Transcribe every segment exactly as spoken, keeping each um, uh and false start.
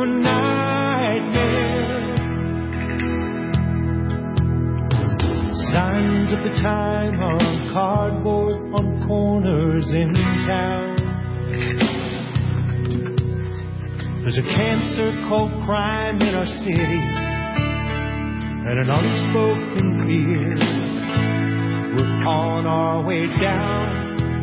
a nightmare. Signs of the time on cardboard on corners in town. There's a cancer called crime in our cities, and an unspoken fear. We're on our way down.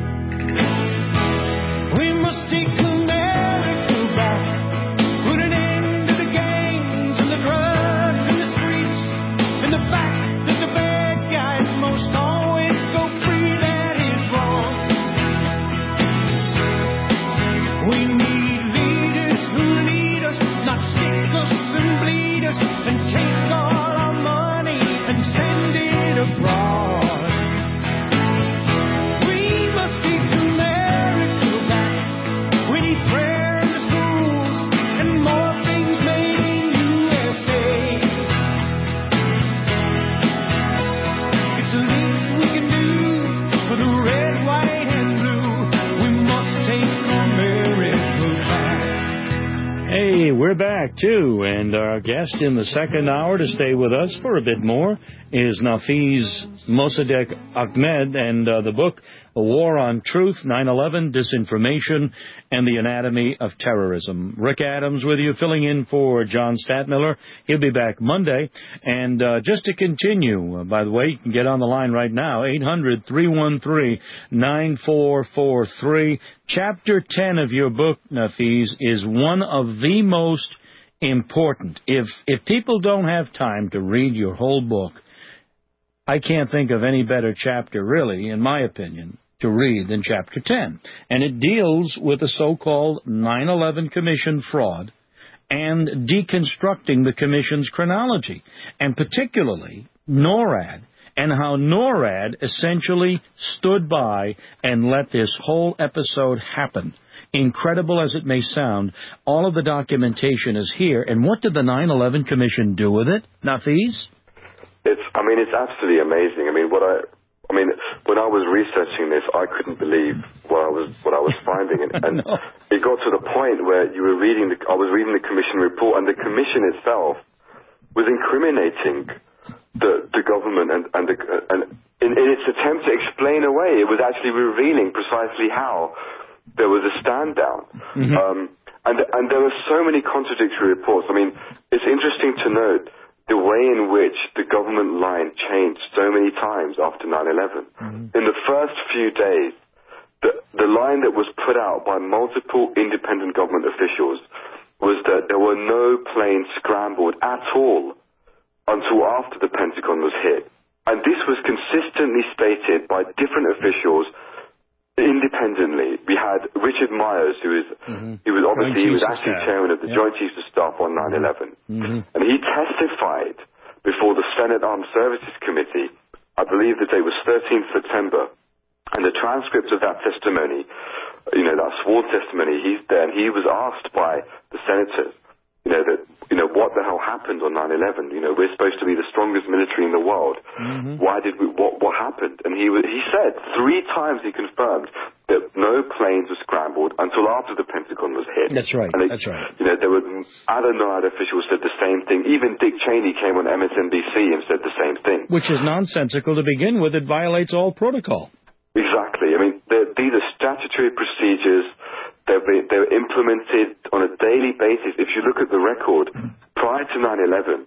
We must take America back. Put an end to the gangs and the drugs and the streets, and the fact that the bad guys most always go free. That is wrong. We need leaders who lead us, not stick us and bleed us and take all our money and send it abroad. We're back, too, and our guest in the second hour to stay with us for a bit more is Nafeez Mossadegh Ahmed, and uh, the book, A War on Truth, nine eleven, Disinformation, and the Anatomy of Terrorism. Rick Adams with you, filling in for John Stadtmiller. He'll be back Monday. And uh, just to continue, uh, by the way, you can get on the line right now, eight hundred, three one three, nine four four three. Chapter ten of your book, Nafeez, is one of the most important. If if people don't have time to read your whole book, I can't think of any better chapter, really, in my opinion, to read than Chapter ten. And it deals with the so-called nine eleven Commission fraud and deconstructing the Commission's chronology, and particularly NORAD, and how NORAD essentially stood by and let this whole episode happen. Incredible as it may sound, all of the documentation is here. And what did the nine eleven Commission do with it, Nafeez? It's, I mean, it's absolutely amazing. I mean, what I, I mean, when I was researching this, I couldn't believe what I was, what I was finding, and, and it got to the point where you were reading the, I was reading the Commission report, and the Commission itself was incriminating the the government, and and, the, and in, in its attempt to explain away, it was actually revealing precisely how there was a stand down. Mm-hmm. Um, and and there were so many contradictory reports. I mean, it's interesting to note the way in which the government line changed so many times after nine eleven. Mm-hmm. In the first few days, the, the line that was put out by multiple independent government officials was that there were no planes scrambled at all until after the Pentagon was hit. And this was consistently stated by different officials independently. We had Richard Myers, who is mm-hmm. he was obviously he was acting chairman of the yep. Joint Chiefs of Staff on nine eleven, mm-hmm. and he testified before the Senate Armed Services Committee. I believe the date was thirteenth September, and the transcript of that testimony, you know, that sworn testimony, he's there, and he was asked by the senators, you know, that, you know, what the hell happened on nine eleven? You know, we're supposed to be the strongest military in the world. Mm-hmm. Why did we, what, what happened? And he was, he said three times, he confirmed that no planes were scrambled until after the Pentagon was hit. That's right, and they, that's right. You know, there were other NORAD officials said the same thing. Even Dick Cheney came on M S N B C and said the same thing. Which is nonsensical to begin with. It violates all protocol. Exactly. I mean, these are statutory procedures. They're, they're implemented on a daily basis. If you look at the record, prior to nine eleven,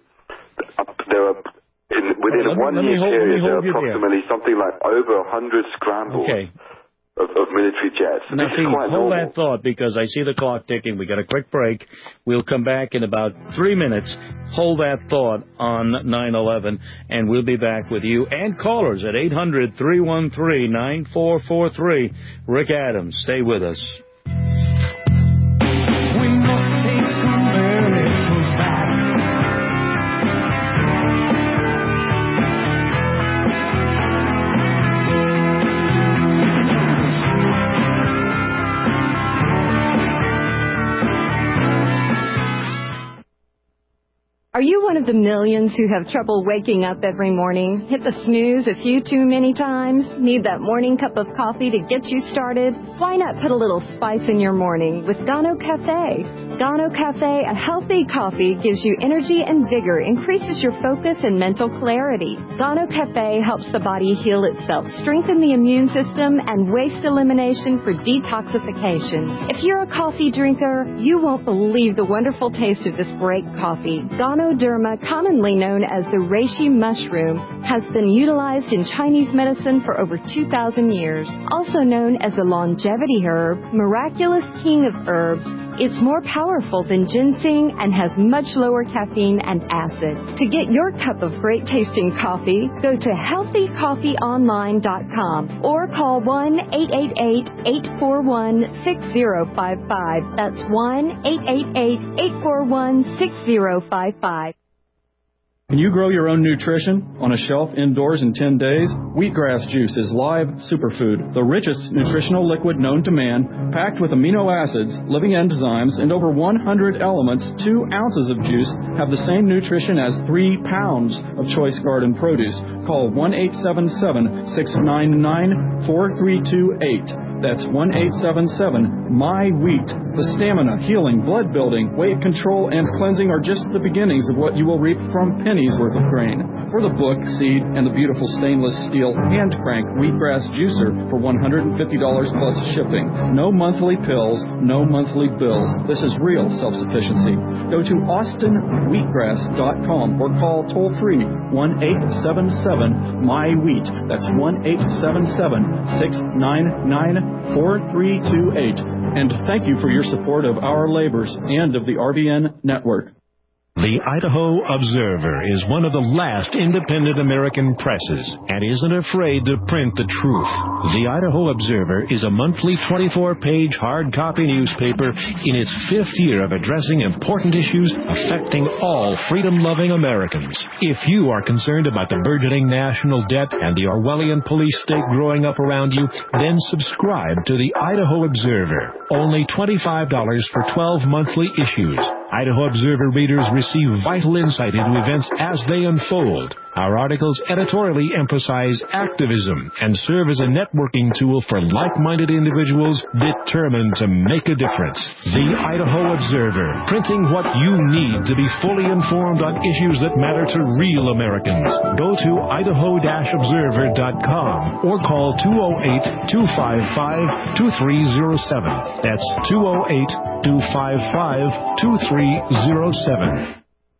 there are, in, within well, a one-year period, there are approximately something like over one hundred scrambles okay. of, of military jets. So now, this see, is quite hold normal. that thought, because I see the clock ticking. We got a quick break. We'll come back in about three minutes. Hold that thought on nine eleven, and we'll be back with you and callers at eight hundred, three one three, nine four four three. Rick Adams, stay with us. Are Are you one of the millions who have trouble waking up every morning? Hit the snooze a few too many times? Need that morning cup of coffee to get you started? Why not put a little spice in your morning with Gano Cafe? Gano Cafe, a healthy coffee, gives you energy and vigor, increases your focus and mental clarity. Gano Cafe helps the body heal itself, strengthen the immune system, and waste elimination for detoxification. If you're a coffee drinker, you won't believe the wonderful taste of this great coffee. Ganoderma, commonly known as the reishi mushroom, has been utilized in Chinese medicine for over two thousand years. Also known as the longevity herb, miraculous king of herbs, it's more powerful than ginseng and has much lower caffeine and acid. To get your cup of great tasting coffee, go to healthy coffee online dot com or call one eight eight eight, eight four one, six zero five five. That's one eight eight eight, eight four one, six zero five five. Can you grow your own nutrition on a shelf indoors in ten days? Wheatgrass juice is live superfood, the richest nutritional liquid known to man, packed with amino acids, living enzymes, and over one hundred elements. Two ounces of juice have the same nutrition as three pounds of choice garden produce. Call one eight seven seven, six nine nine, four three two eight. That's one eight seven seven, M Y wheat. The stamina, healing, blood building, weight control, and cleansing are just the beginnings of what you will reap from pennies worth of grain. For the book, seed, and the beautiful stainless steel hand crank wheatgrass juicer for one hundred fifty dollars plus shipping. No monthly pills, no monthly bills. This is real self-sufficiency. Go to austin wheatgrass dot com or call toll-free one eight seven seven, M Y wheat. That's one eight seven seven, six nine nine, four three two eight. And thank you for your support of our labors and of the R B N network. The Idaho Observer is one of the last independent American presses and isn't afraid to print the truth. The Idaho Observer is a monthly twenty-four page hard copy newspaper in its fifth year of addressing important issues affecting all freedom-loving Americans. If you are concerned about the burgeoning national debt and the Orwellian police state growing up around you, then subscribe to the Idaho Observer. Only twenty-five dollars for twelve monthly issues. Idaho Observer readers receive vital insight into events as they unfold. Our articles editorially emphasize activism and serve as a networking tool for like-minded individuals determined to make a difference. The Idaho Observer, printing what you need to be fully informed on issues that matter to real Americans. Go to idaho observer dot com or call two oh eight, two five five, two three oh seven. That's two oh eight, two five five, two three oh seven.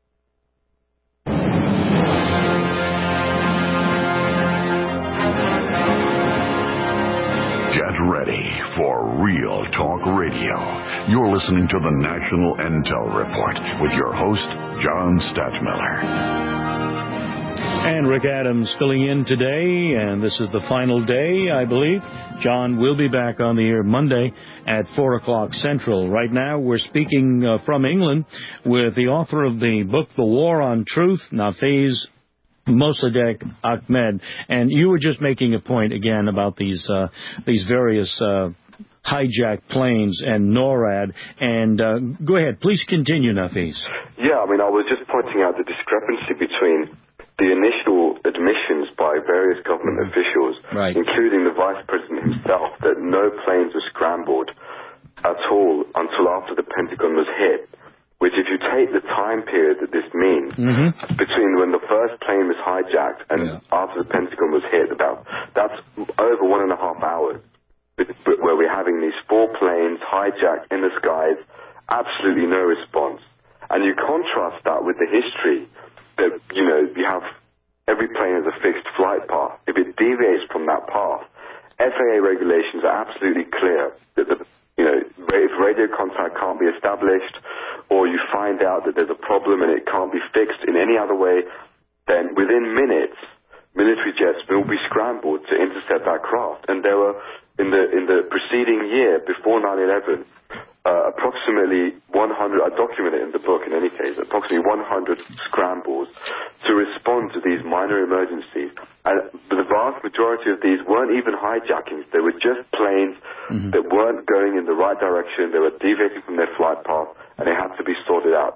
Ready for Real Talk Radio. You're listening to the National Intel Report with your host, John Stadtmiller. And Rick Adams filling in today, and this is the final day, I believe. John will be back on the air Monday at four o'clock Central. Right now, we're speaking uh, from England with the author of the book, The War on Truth, Nafez Mossadegh Ahmed. And you were just making a point again about these uh, these various uh, hijacked planes and NORAD. And uh, go ahead, please continue, Nafez. Yeah, I mean, I was just pointing out the discrepancy between the initial admissions by various government officials, right, including the Vice President himself, that no planes were scrambled at all until after the Pentagon was hit. Which, if you take the time period that this means, mm-hmm. between when the first plane was hijacked and yeah. after the Pentagon was hit, about that's over one and a half hours, where we're having these four planes hijacked in the skies, absolutely no response. And you contrast that with the history that, you know, you have every plane has a fixed flight path. If it deviates from that path, F A A regulations are absolutely clear that the You know, if radio contact can't be established, or you find out that there's a problem and it can't be fixed in any other way, then within minutes, military jets will be scrambled to intercept that craft. And there were, in the in the preceding year, before nine eleven, uh, approximately one hundred, I document it in the book in any case, approximately one hundred scrambles to respond to these minor emergencies. And the vast majority of these weren't even hijackings. They were just planes mm-hmm. that weren't going in the right direction. They were deviating from their flight path, and they had to be sorted out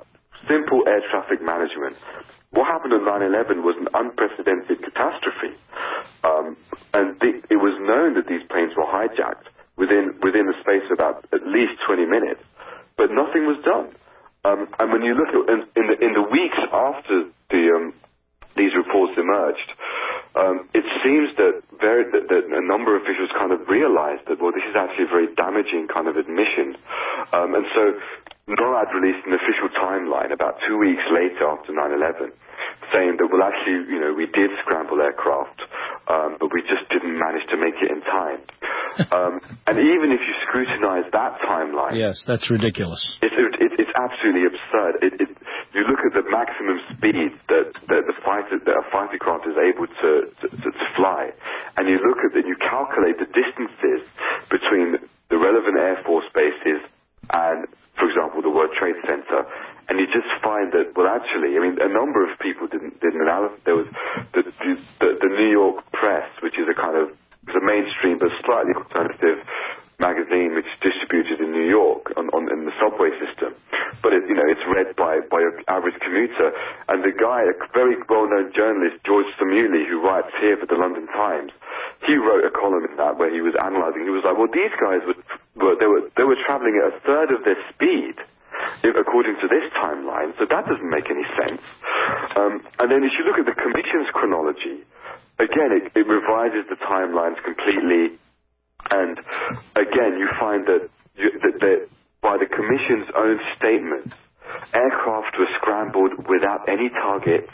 simple air traffic management. What happened on nine eleven was an unprecedented catastrophe. Um, and the, it was known that these planes were hijacked within within the space of about at least twenty minutes, but nothing was done. Um, and when you look at in, in the in the weeks after the um, these reports emerged, um, it seems that, very, that, that a number of officials kind of realized that, well, this is actually a very damaging kind of admission. Um, and so NORAD released an official timeline about two weeks later after nine eleven, saying that, well, actually, you know, we did scramble aircraft, um, but we just didn't manage to make it in time. um, and even if you scrutinize that timeline... Yes, that's ridiculous. It's, it, it's absolutely absurd. It, it, you look at the maximum speed that, that, the fighter, that a fighter craft is able to, to, to, to fly, and you look at it, you calculate the distances between the relevant Air Force bases and, for example, the World Trade Center, and you just find that, well, actually, I mean, a number of people didn't did an analysis. There was the, the, the New York Press, which is a kind of it's a mainstream but slightly alternative magazine which is distributed in New York on, on in the subway system, but it, you know, it's read by by your average commuter. And the guy, a very well-known journalist, George Samuli, who writes here for the London Times, he wrote a column in that where he was analysing. He was like, well, these guys were, were they were they were travelling at a third of their speed, according to this timeline, so that doesn't make any sense. Um, and then if you look at the Commission's chronology, again, it, it revises the timelines completely, and again, you find that, you, that, that by the Commission's own statements, aircraft were scrambled without any targets,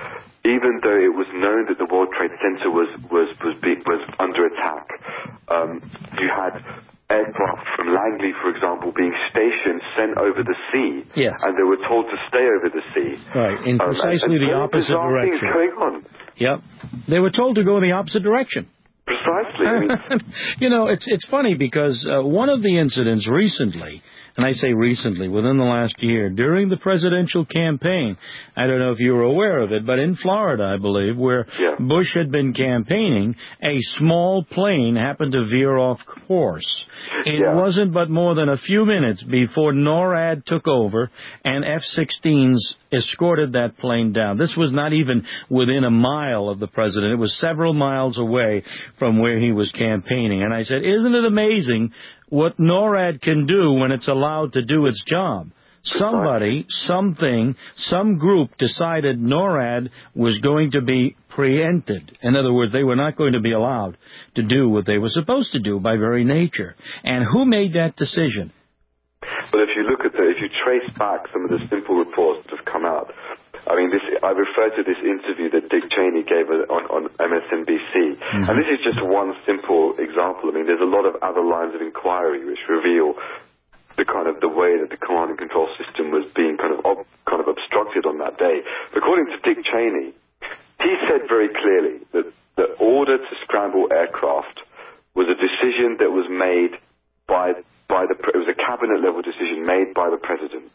even though it was known that the World Trade Center was, was, was, be, was under attack. Um, you had aircraft from Langley, for example, being stationed, sent over the sea, yes. and they were told to stay over the sea. Right, in precisely um, and, and the opposite direction. Things going on. Yep, they were told to go in the opposite direction. Precisely. I mean, you know, it's it's funny because uh, one of the incidents recently, and I say recently, within the last year, during the presidential campaign, I don't know if you were aware of it, but in Florida, I believe, where yeah. Bush had been campaigning, a small plane happened to veer off course. It yeah. wasn't but more than a few minutes before NORAD took over and F sixteens escorted that plane down. This was not even within a mile of the president. It was several miles away from where he was campaigning. And I said, isn't it amazing what NORAD can do when it's allowed to do its job? Somebody, something, some group decided NORAD was going to be preempted. In other words, they were not going to be allowed to do what they were supposed to do by very nature. And who made that decision? Well, if you look at the, if you trace back some of the simple reports that have come out, I mean, this, I refer to this interview that Dick Cheney gave on, on M S N B C, mm-hmm. and this is just one simple example. I mean, there's a lot of other lines of inquiry which reveal the kind of the way that the command and control system was being kind of ob, kind of obstructed on that day. According to Dick Cheney, he said very clearly that the order to scramble aircraft was a decision that was made by by the it was a cabinet level decision made by the president.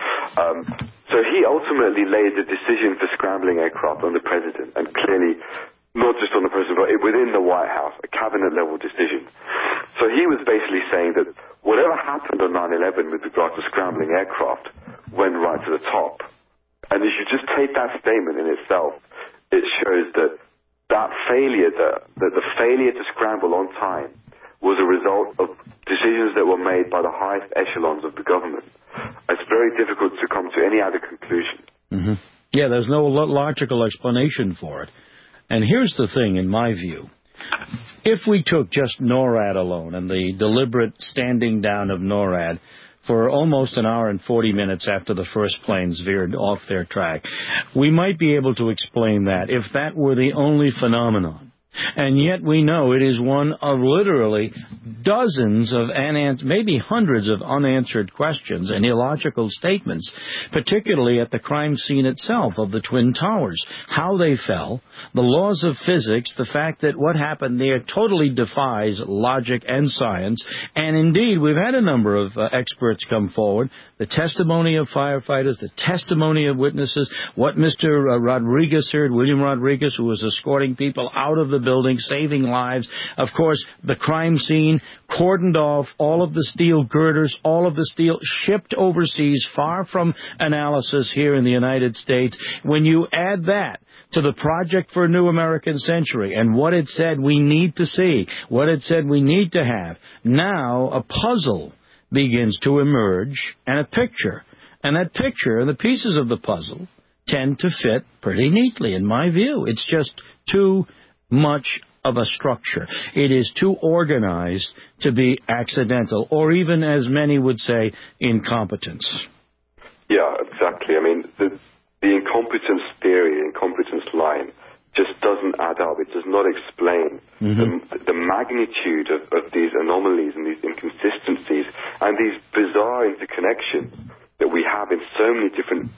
Um, so he ultimately laid the decision for scrambling aircraft on the president, and clearly not just on the president, but within the White House, a cabinet-level decision. So he was basically saying that whatever happened on nine eleven with regard to scrambling aircraft went right to the top. And if you just take that statement in itself, it shows that that failure, that, that the failure to scramble on time was a result of decisions that were made by the highest echelons of the government. It's very difficult to come to any other conclusion. Mm-hmm. Yeah, there's no logical explanation for it. And here's the thing, in my view. If we took just NORAD alone and the deliberate standing down of NORAD for almost an hour and forty minutes after the first planes veered off their track, we might be able to explain that if that were the only phenomenon. And yet we know it is one of literally dozens of unanswered, maybe hundreds of unanswered questions and illogical statements, particularly at the crime scene itself of the Twin Towers, how they fell, the laws of physics, the fact that what happened there totally defies logic and science. And indeed, we've had a number of uh, experts come forward, the testimony of firefighters, the testimony of witnesses, what Mister Rodriguez heard, William Rodriguez, who was escorting people out of the buildings, saving lives. Of course, the crime scene, cordoned off, all of the steel girders, all of the steel shipped overseas, far from analysis here in the United States. When you add that to the Project for a New American Century and what it said we need to see, what it said we need to have, now a puzzle begins to emerge and a picture. And that picture, the pieces of the puzzle, tend to fit pretty neatly, in my view. It's just too much of a structure. It is too organized to be accidental, or even, as many would say, incompetence. Yeah, exactly. I mean, the, the incompetence theory, the incompetence line, just doesn't add up. It does not explain mm-hmm. the, the magnitude of, of these anomalies and these inconsistencies and these bizarre interconnections that we have in so many different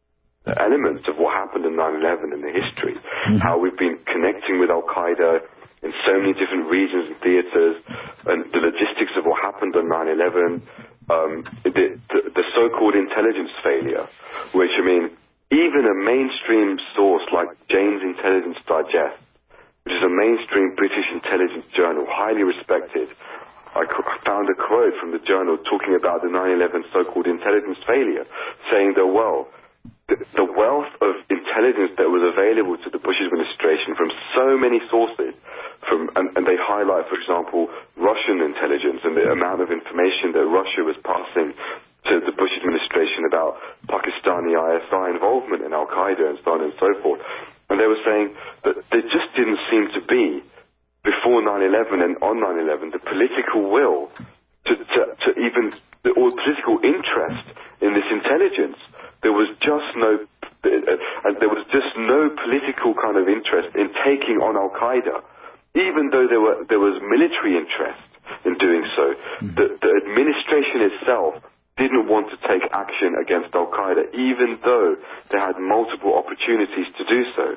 elements of what happened in nine eleven in the history, mm-hmm. how we've been connecting with Al-Qaeda in so many different regions and theaters, and the logistics of what happened on nine eleven, um, the, the, the so-called intelligence failure, which, I mean, even a mainstream source like Jane's Intelligence Digest, which is a mainstream British intelligence journal, highly respected, I found a quote from the journal talking about the nine eleven so-called intelligence failure, saying that, well, the, the wealth of intelligence that was available to the Bush administration from so many sources, from and, and they highlight, for example, Russian intelligence and the amount of information that Russia was passing to the Bush administration about Pakistani I S I involvement in Al-Qaeda and so on and so forth. And they were saying that there just didn't seem to be, before nine eleven and on nine eleven, the political will to, to, to even, or political interest in this intelligence. There was just no, uh, and there was just no political kind of interest in taking on Al-Qaeda, even though there were there was military interest in doing so. Mm-hmm. The, the administration itself didn't want to take action against Al-Qaeda, even though they had multiple opportunities to do so.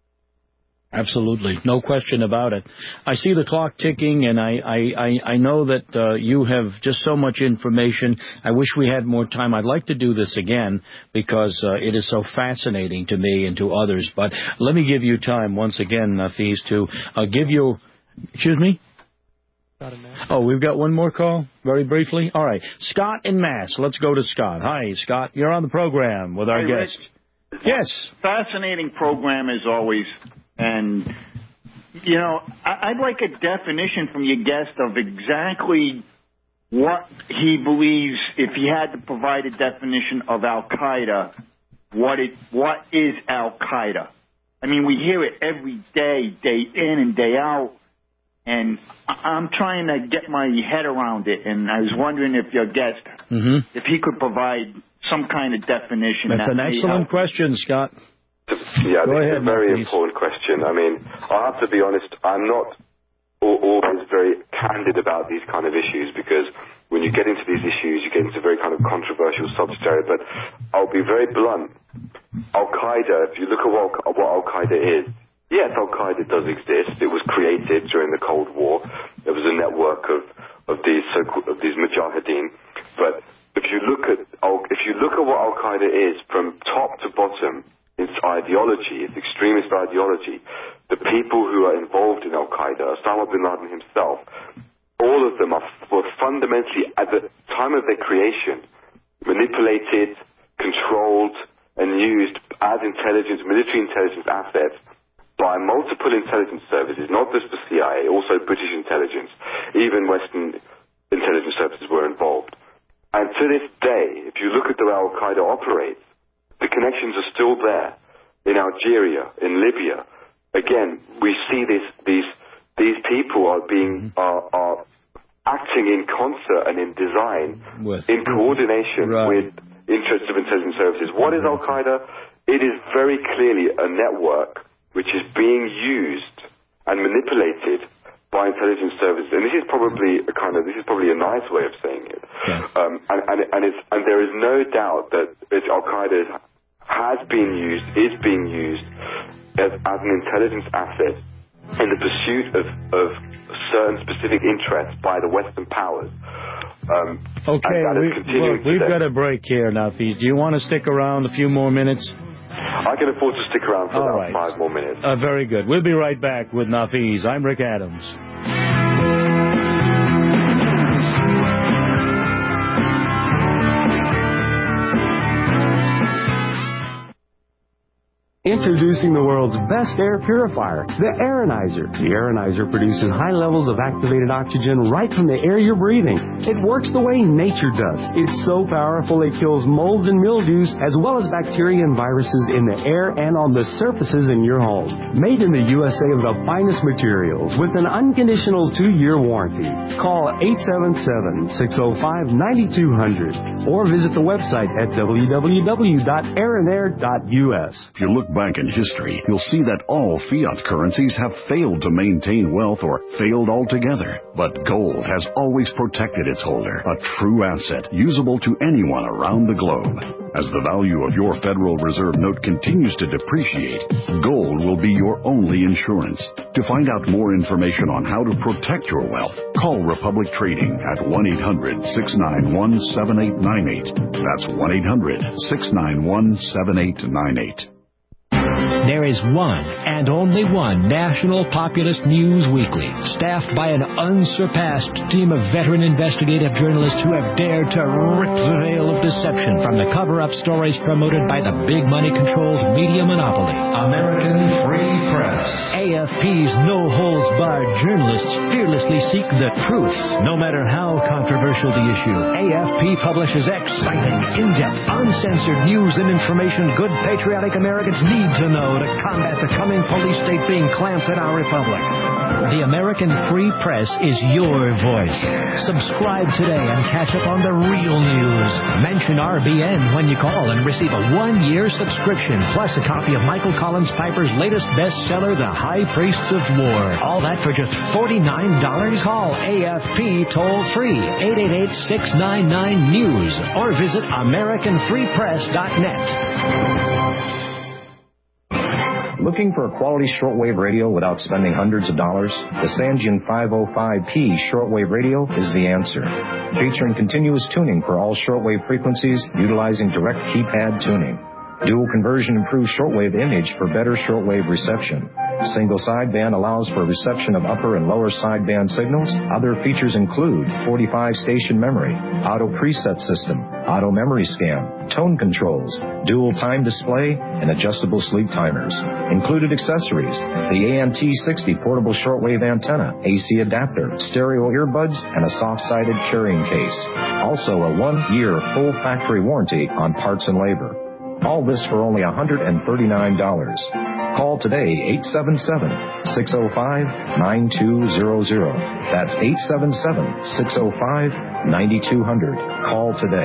Absolutely. No question about it. I see the clock ticking, and I, I, I know that uh, you have just so much information. I wish we had more time. I'd like to do this again because uh, it is so fascinating to me and to others. But let me give you time once again, Nafeez, to uh, give you... Excuse me? Oh, we've got one more call, very briefly. All right. Scott in Mass. Let's go to Scott. Hi, Scott. You're on the program with our hey, guest. Rich. Yes. Fascinating program as always. And, you know, I'd like a definition from your guest of exactly what he believes, if he had to provide a definition of Al-Qaeda, what it what is Al-Qaeda? I mean, we hear it every day, day in and day out, and I'm trying to get my head around it, and I was wondering if your guest, mm-hmm. if he could provide some kind of definition. That's that an excellent question, Scott. Yeah, Go this ahead, is a very please. important question. I mean, I have to be honest, I'm not always very candid about these kind of issues because when you get into these issues, you get into very kind of controversial subject area. But I'll be very blunt. Al-Qaeda, if you look at what, what Al-Qaeda is, yes, Al-Qaeda does exist. It was created during the Cold War. It was a network of, of these so-called, of these mujahideen. But if you look at if you look at what Al-Qaeda is from top to bottom, its ideology, its extremist ideology, the people who are involved in Al-Qaeda, Osama bin Laden himself, all of them are, were fundamentally, at the time of their creation, manipulated, controlled, and used as intelligence, military intelligence assets by multiple intelligence services, not just the C I A, also British intelligence. Even Western intelligence services were involved. And to this day, if you look at the way Al-Qaeda operates, the connections are still there in Algeria, in Libya. Again, we see this, these these people are being are, are acting in concert and in design, with, in coordination right. with interests of intelligence services. What is Al-Qaeda? It is very clearly a network which is being used and manipulated by intelligence services, and this is probably a kind of this is probably a nice way of saying it. Yeah. Um, and and, and, it's, and there is no doubt that it's Al-Qaeda has been used, is being used as, as an intelligence asset in the pursuit of, of certain specific interests by the Western powers. Um, okay, we, well, we've got a break here now, Pete. Do you want to stick around a few more minutes? I can afford to stick around for All about right. five more minutes. Uh, very good. We'll be right back with Nafeez. I'm Rick Adams. Introducing the world's best air purifier, the Aeronizer. The Aeronizer produces high levels of activated oxygen right from the air you're breathing. It works the way nature does. It's so powerful it kills molds and mildews as well as bacteria and viruses in the air and on the surfaces in your home. Made in the U S A with the finest materials with an unconditional two-year warranty. Call eight seven seven, six oh five, nine two hundred or visit the website at w w w dot aeronair dot u s. If you look back in history, you'll see that all fiat currencies have failed to maintain wealth or failed altogether. But gold has always protected its holder, a true asset usable to anyone around the globe. As the value of your Federal Reserve note continues to depreciate, gold will be your only insurance. To find out more information on how to protect your wealth, call Republic Trading at one eight hundred, six nine one, seven eight nine eight. That's one eight hundred, six nine one, seven eight nine eight. There is one and only one national populist news weekly, staffed by an unsurpassed team of veteran investigative journalists who have dared to rip the veil of deception from the cover-up stories promoted by the big money-controlled media monopoly. American Free Press. A F P's no-holds-barred journalists fearlessly seek the truth, no matter how controversial the issue. A F P publishes exciting, in-depth, uncensored news and information good patriotic Americans need to know to combat the coming police state being clamped in our republic. The American Free Press is your voice. Subscribe today and catch up on the real news. Mention R B N when you call and receive a one-year subscription, plus a copy of Michael Collins Piper's latest bestseller, The High Priests of War. All that for just forty-nine dollars. Call A F P toll-free, eight eight eight, six nine nine, news, or visit american free press dot net. Looking for a quality shortwave radio without spending hundreds of dollars? The Sangean five oh five P shortwave radio is the answer. Featuring continuous tuning for all shortwave frequencies utilizing direct keypad tuning. Dual conversion improves shortwave image for better shortwave reception. Single sideband allows for reception of upper and lower sideband signals. Other features include forty-five station memory, auto preset system, auto memory scan, tone controls, dual time display, and adjustable sleep timers. Included accessories: the A M T sixty portable shortwave antenna, A C adapter, stereo earbuds, and a soft-sided carrying case. Also a one-year full factory warranty on parts and labor. All this for only one hundred thirty-nine dollars. Call today, eight seven seven, six oh five, nine two zero zero. That's eight seven seven, six oh five, nine two hundred. Call today.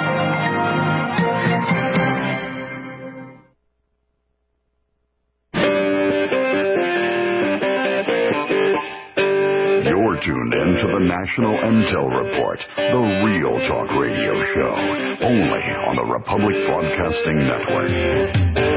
You're tuned in to the National Intel Report, the real talk radio show, only on the Republic Broadcasting Network.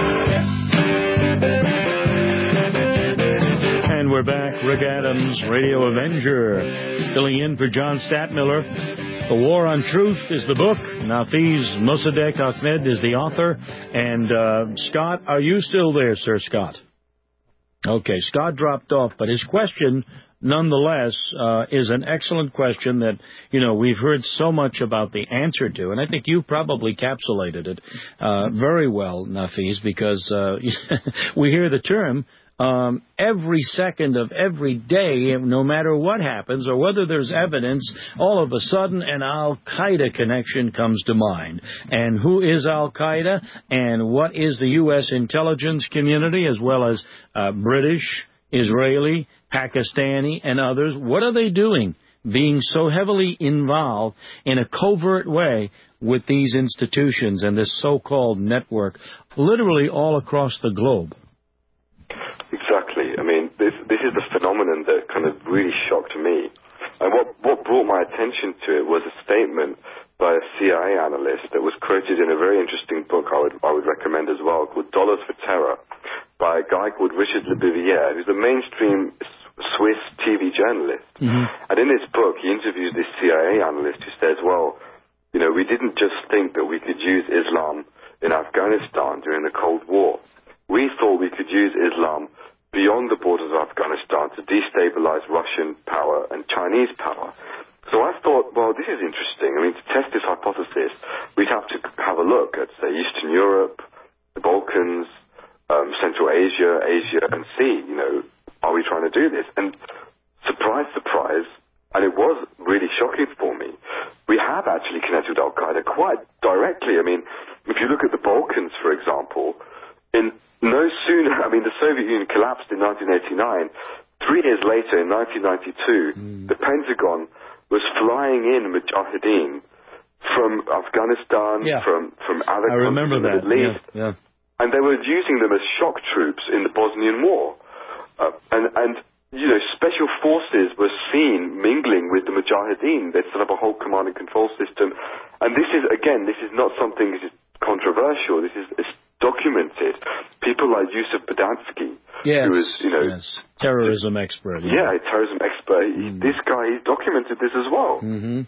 And we're back. Rick Adams, Radio Avenger, filling in for John Statmiller. The War on Truth is the book. Nafeez Mossadegh Ahmed is the author. And uh, Scott, are you still there, Sir Scott? Okay, Scott dropped off, but his question, nonetheless, uh, is an excellent question that, you know, we've heard so much about the answer to, and I think you probably capsulated it uh, very well, Nafeez, because uh, we hear the term um, every second of every day, no matter what happens or whether there's evidence, all of a sudden an Al-Qaeda connection comes to mind. And who is Al-Qaeda, and what is the U S intelligence community, as well as uh, British, Israeli, Pakistani, and others? What are they doing, being so heavily involved in a covert way with these institutions and this so-called network, literally all across the globe? Exactly. I mean, this this is the phenomenon that kind of really shocked me. And what, what brought my attention to it was a statement by a C I A analyst that was quoted in a very interesting book I would, I would recommend as well, called Dollars for Terror, by a guy called Richard Lebevier, who's a mainstream Swiss T V journalist. Mm-hmm. And in this book, he interviews this C I A analyst who says, well, you know, we didn't just think that we could use Islam in Afghanistan during the Cold War. We thought we could use Islam beyond the borders of Afghanistan to destabilize Russian power and Chinese power. So I thought, well, this is interesting. I mean, to test this hypothesis, we'd have to have a look at, say, Eastern Europe, the Balkans, um, Central Asia, Asia, and see, you know, are we trying to do this? And surprise, surprise, and it was really shocking for me, we have actually connected with Al-Qaeda quite directly. I mean, if you look at the Balkans, for example, in no sooner, I mean, the Soviet Union collapsed in nineteen eighty-nine. Three years later, in nineteen ninety-two, mm. the Pentagon was flying in Mujahideen from Afghanistan, yeah. from, from other I countries remember in the that. Middle East, yeah, yeah. and they were using them as shock troops in the Bosnian War. Uh, and, and, you know, special forces were seen mingling with the Mujahideen. They'd set up a whole command and control system. And this is, again, this is not something that is controversial. This is it's documented. People like Yusuf Badansky, yes, who is, you know... Yes, terrorism expert. Yeah, yeah terrorism expert. Mm. This guy, he's documented this as well. Mm-hmm.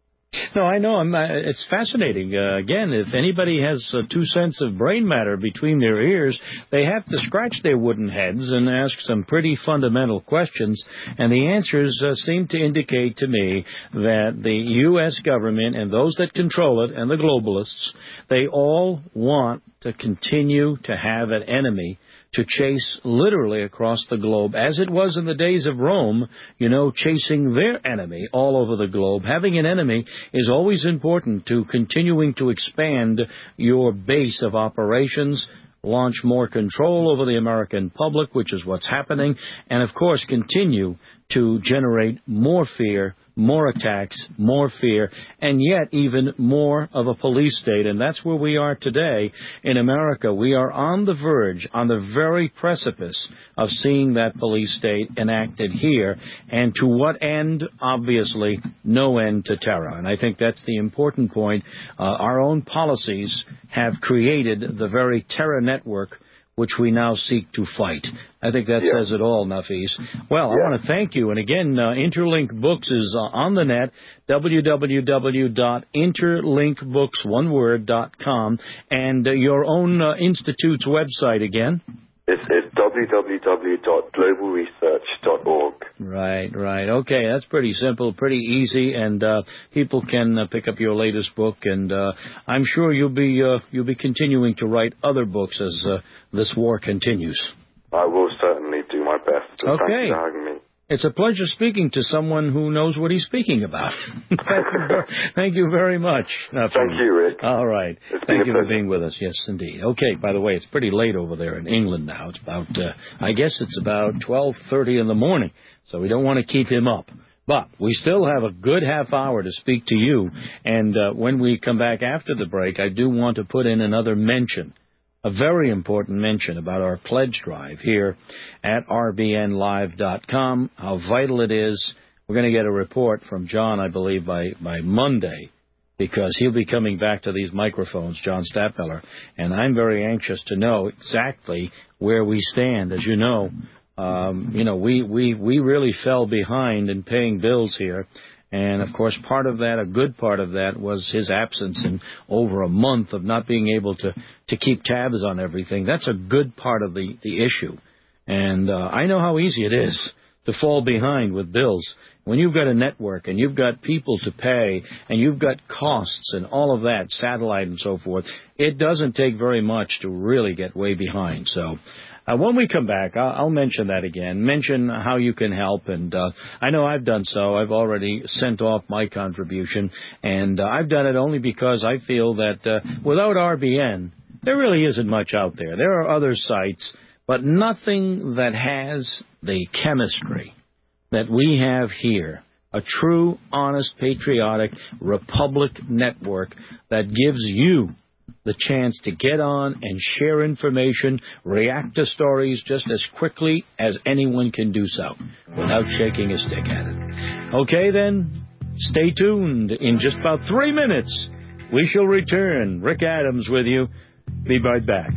No, I know. I'm, uh, it's fascinating. Uh, again, if anybody has uh, two cents of brain matter between their ears, they have to scratch their wooden heads and ask some pretty fundamental questions. And the answers uh, seem to indicate to me that the U S government and those that control it and the globalists, they all want to continue to have an enemy to chase literally across the globe, as it was in the days of Rome, you know, chasing their enemy all over the globe. Having an enemy is always important to continuing to expand your base of operations, launch more control over the American public, which is what's happening, and, of course, continue to generate more fear, more attacks, more fear, and yet even more of a police state. And that's where we are today in America. We are on the verge, on the very precipice of seeing that police state enacted here. And to what end? Obviously, no end to terror. And I think that's the important point. Uh, our own policies have created the very terror network which we now seek to fight. I think that yeah. says it all, Nafis. Well, yeah. I want to thank you. And again, uh, Interlink Books is uh, on the net, w w w dot interlink books one word dot com, and uh, your own uh, institute's website again. It's, it's w w w dot global research dot org. Right, right. Okay, that's pretty simple, pretty easy, and uh, people can uh, pick up your latest book, and uh, I'm sure you'll be uh, you'll be continuing to write other books as uh, this war continues. I will certainly do my best. Okay. Thank you for having me. It's a pleasure speaking to someone who knows what he's speaking about. thank, you very, thank you very much. Thank you, Rick. All right. It's thank you pleasure. for being with us. Yes, indeed. Okay, by the way, it's pretty late over there in England now. It's about, uh, I guess it's about twelve thirty in the morning, so we don't want to keep him up. But we still have a good half hour to speak to you, and uh, when we come back after the break, I do want to put in another mention. A very important mention about our pledge drive here at r b n live dot com, how vital it is. We're going to get a report from John, I believe, by, by Monday, because he'll be coming back to these microphones, John Stadtmiller, and I'm very anxious to know exactly where we stand. As you know, um, you know, we, we, we really fell behind in paying bills here. And, of course, part of that, a good part of that, was his absence in over a month of not being able to, to keep tabs on everything. That's a good part of the, the issue. And uh, I know how easy it is to fall behind with bills. When you've got a network and you've got people to pay and you've got costs and all of that, satellite and so forth, it doesn't take very much to really get way behind. So Uh, when we come back, I'll, I'll mention that again, mention how you can help. And uh, I know I've done so. I've already sent off my contribution, and uh, I've done it only because I feel that uh, without R B N, there really isn't much out there. There are other sites, but nothing that has the chemistry that we have here. A true, honest, patriotic Republic network that gives you the chance to get on and share information, react to stories just as quickly as anyone can do so without shaking a stick at it. Okay, then, stay tuned. In just about three minutes, we shall return. Rick Adams with you. Be right back.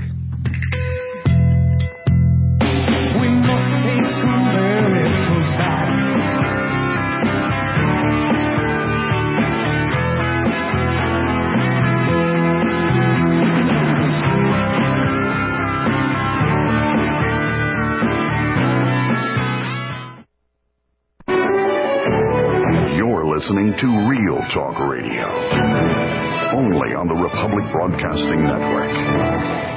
We must take America back. listening to Real Talk Radio, only on the Republic Broadcasting Network.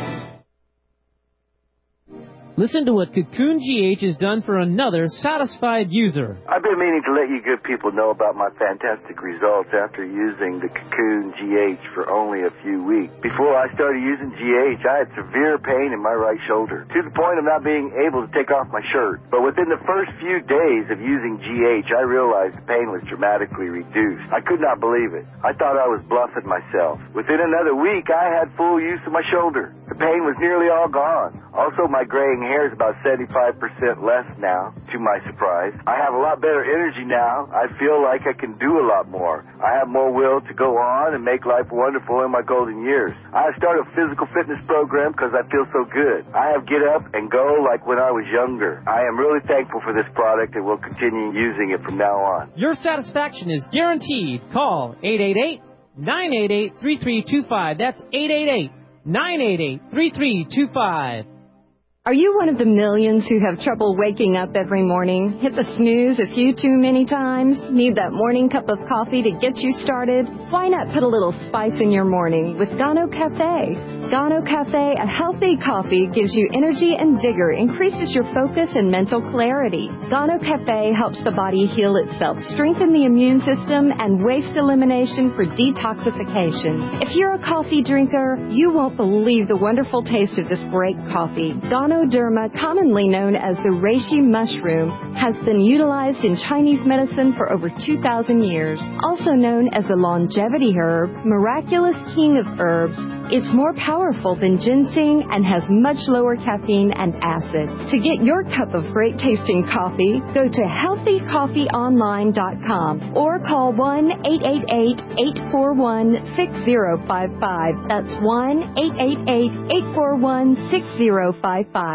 Listen to what Cocoon G H has done for another satisfied user. I've been meaning to let you good people know about my fantastic results after using the Cocoon G H for only a few weeks. Before I started using G H, I had severe pain in my right shoulder, to the point of not being able to take off my shirt. But within the first few days of using G H, I realized the pain was dramatically reduced. I could not believe it. I thought I was bluffing myself. Within another week, I had full use of my shoulder. The pain was nearly all gone. Also, my graying hair is about seventy-five percent less now, to my surprise. I have a lot better energy now. I feel like I can do a lot more. I have more will to go on and make life wonderful in my golden years. I have started a physical fitness program because I feel so good. I have get up and go like when I was younger. I am really thankful for this product and will continue using it from now on. Your satisfaction is guaranteed. Call eight eight eight, nine eight eight, three three two five. That's eight eight eight, nine eight eight, three three two five. Are you one of the millions who have trouble waking up every morning? Hit the snooze a few too many times? Need that morning cup of coffee to get you started? Why not put a little spice in your morning with Gano Cafe? Gano Cafe, a healthy coffee, gives you energy and vigor, increases your focus and mental clarity. Gano Cafe helps the body heal itself, strengthen the immune system, and waste elimination for detoxification. If you're a coffee drinker, you won't believe the wonderful taste of this great coffee. Gano Derma, commonly known as the reishi mushroom, has been utilized in Chinese medicine for over two thousand years. Also known as the longevity herb, miraculous king of herbs, it's more powerful than ginseng and has much lower caffeine and acid. To get your cup of great tasting coffee, go to healthy coffee online dot com or call one eight eight eight, eight four one, six zero five five. That's one eight eight eight, eight four one, six zero five five.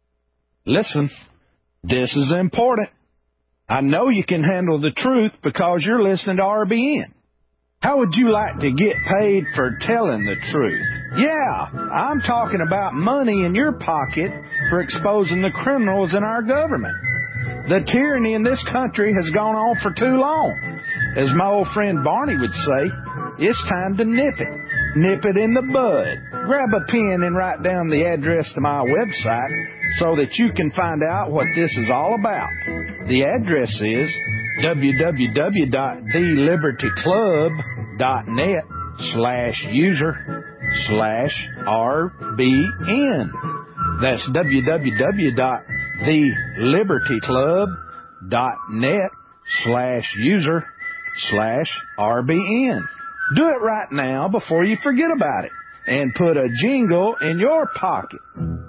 Listen, this is important. I know you can handle the truth because you're listening to R B N. How would you like to get paid for telling the truth? Yeah, I'm talking about money in your pocket for exposing the criminals in our government. The tyranny in this country has gone on for too long. As my old friend Barney would say, it's time to nip it. Nip it in the bud. Grab a pen and write down the address to my website so that you can find out what this is all about. The address is w w w dot the liberty club dot net slash user slash R B N. That's w w w dot the liberty club dot net slash user slash R B N. Do it right now before you forget about it and put a jingle in your pocket.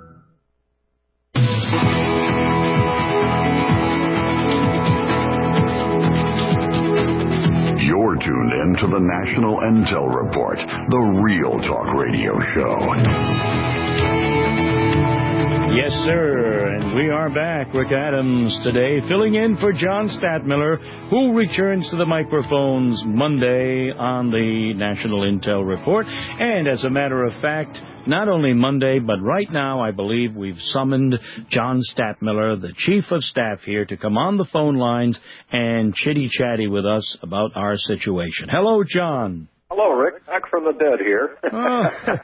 You're tuned in to the National Intel Report, the Real Talk Radio Show. Yes, sir, and we are back. Rick Adams today, filling in for John Stadtmiller, who returns to the microphones Monday on the National Intel Report. And as a matter of fact, not only Monday, but right now, I believe we've summoned John Stadtmiller, the Chief of Staff here, to come on the phone lines and chitty-chatty with us about our situation. Hello, John. Hello, Rick. Back from the dead here. Oh.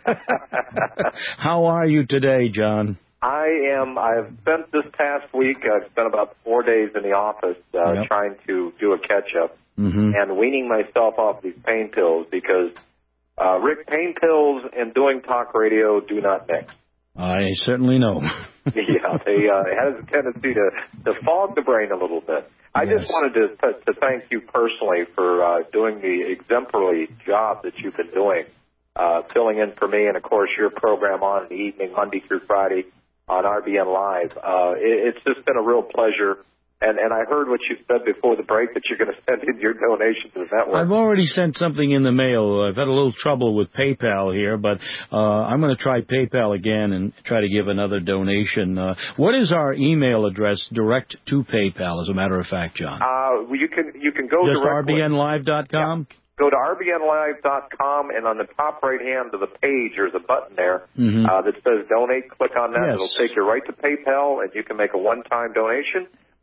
How are you today, John? I am. I've spent this past week, I've spent about four days in the office uh, yep. trying to do a catch-up mm-hmm. and weaning myself off these pain pills because, uh, Rick, pain pills and doing talk radio do not mix. I certainly know. yeah, they uh, it has a tendency to, to fog the brain a little bit. I yes. just wanted to, to, to thank you personally for uh, doing the exemplary job that you've been doing, uh, filling in for me and, of course, your program on the evening, Monday through Friday, on R B N Live. Uh, it, it's just been a real pleasure. And, and I heard what you said before the break that you're going to send in your donation to the network. I've already sent something in the mail. I've had a little trouble with PayPal here, but uh, I'm going to try PayPal again and try to give another donation. Uh, what is our email address direct to PayPal, as a matter of fact, John? Uh, you can you can go Just directly. R B N live dot com? Yeah. Go to R B N live dot com, and on the top right hand of the page, there's a button there mm-hmm. uh, that says donate. Click on that. Yes. It'll take you right to PayPal, and you can make a one-time donation.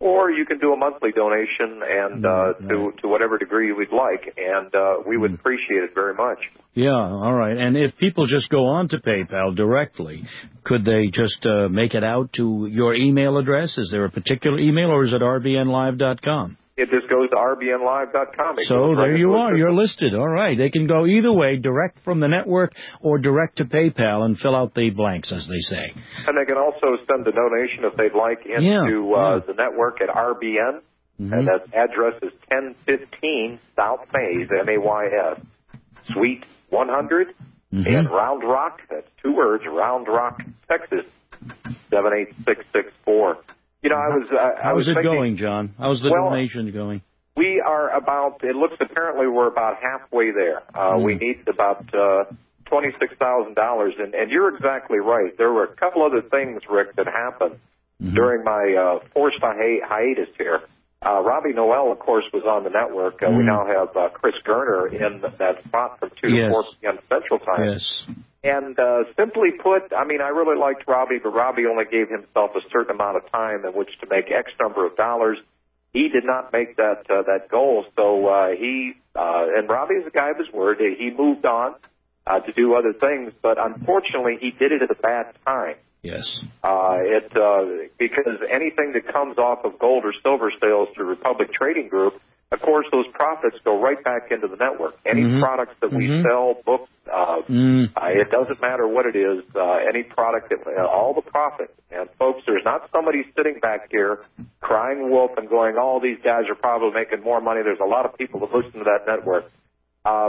or you can do a monthly donation and uh, to to whatever degree we'd like, and uh, we would appreciate it very much. Yeah, all right. And if people just go on to PayPal directly, could they just uh, make it out to your email address? Is there a particular email, or is it r b n live dot com? It just goes to r b n live dot com. So there you are. You're listed. All right. They can go either way, direct from the network or direct to PayPal and fill out the blanks, as they say. And they can also send a donation if they'd like into Yeah, uh, yeah. the network at R B N. Mm-hmm. And that address is ten fifteen South Mays, M A Y S, Suite one hundred Mm-hmm. in Round Rock. That's two words, Round Rock, Texas, seven eight six six four. You know, I was. Uh, I How's was it thinking, going, John? How's the well, donation going? We are about, it looks apparently we're about halfway there. Uh, Mm. We need about uh, twenty-six thousand dollars. And, and you're exactly right. There were a couple other things, Rick, that happened Mm-hmm. during my uh, forced hi- hiatus here. Uh, Robbie Noel, of course, was on the network. Uh, We Mm. now have uh, Chris Gerner in that spot from two Yes. to four p.m. Central Time. Yes. And uh, simply put, I mean, I really liked Robbie, but Robbie only gave himself a certain amount of time in which to make X number of dollars. He did not make that uh, that goal, so uh, he uh, and Robbie is a guy of his word. He moved on uh, to do other things, but unfortunately, he did it at a bad time. Yes. Uh, it uh, because anything that comes off of gold or silver sales through Republic Trading Group, of course, those profits go right back into the network. Any Mhm. products that we Mhm. sell, books, uh, Mm. uh, it doesn't matter what it is, uh, any product, that, uh, all the profit. And folks, there's not somebody sitting back here crying wolf and going, oh, these guys are probably making more money. There's a lot of people that listen to that network. Uh,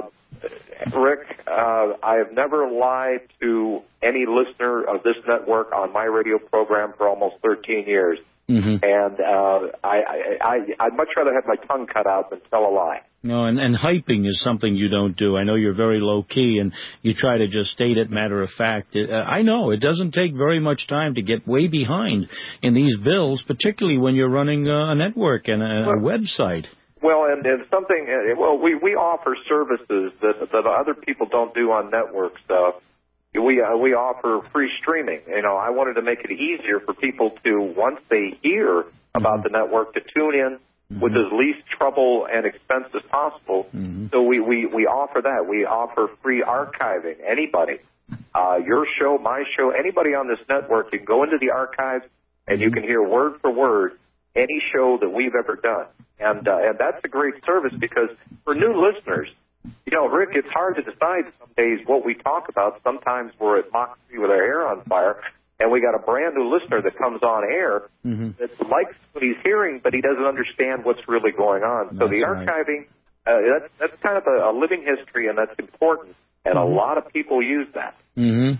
Rick, uh, I have never lied to any listener of this network on my radio program for almost thirteen years. Mm-hmm. And uh, I, I, I, I'd much rather have my tongue cut out than tell a lie. No, and, and hyping is something you don't do. I know you're very low-key, and you try to just state it matter of fact. Uh, I know it doesn't take very much time to get way behind in these bills, particularly when you're running uh, a network and a, a website. Well, and, and something, uh, well, we, we offer services that, that other people don't do on networks. Uh, we, uh, we offer free streaming. You know, I wanted to make it easier for people to, once they hear about mm-hmm. the network, to tune in mm-hmm. with as least trouble and expense as possible. Mm-hmm. So we, we, we offer that. We offer free archiving. Anybody, uh, your show, my show, anybody on this network, you can go into the archives and you can hear word for word any show that we've ever done. And, uh, and that's a great service because for new listeners, you know, Rick, it's hard to decide some days what we talk about. Sometimes we're at Mach three with our hair on fire, and we got a brand new listener that comes on air mm-hmm. that likes what he's hearing, but he doesn't understand what's really going on. So that's the archiving, right. uh, that's, that's kind of a, a living history, and that's important. And mm-hmm. a lot of people use that. Mm-hmm.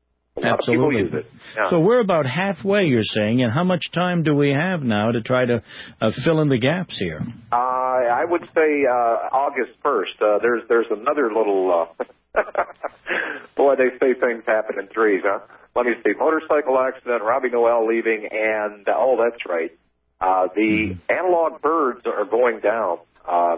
A lot Absolutely. of people use it. Yeah. So we're about halfway, you're saying, and how much time do we have now to try to uh, fill in the gaps here? Uh, I would say uh, August first. Uh, there's there's another little, uh, boy, they say things happen in threes, huh? Let me see, motorcycle accident, Robbie Noel leaving, and, uh, oh, that's right, uh, the mm-hmm. analog birds are going down. Uh,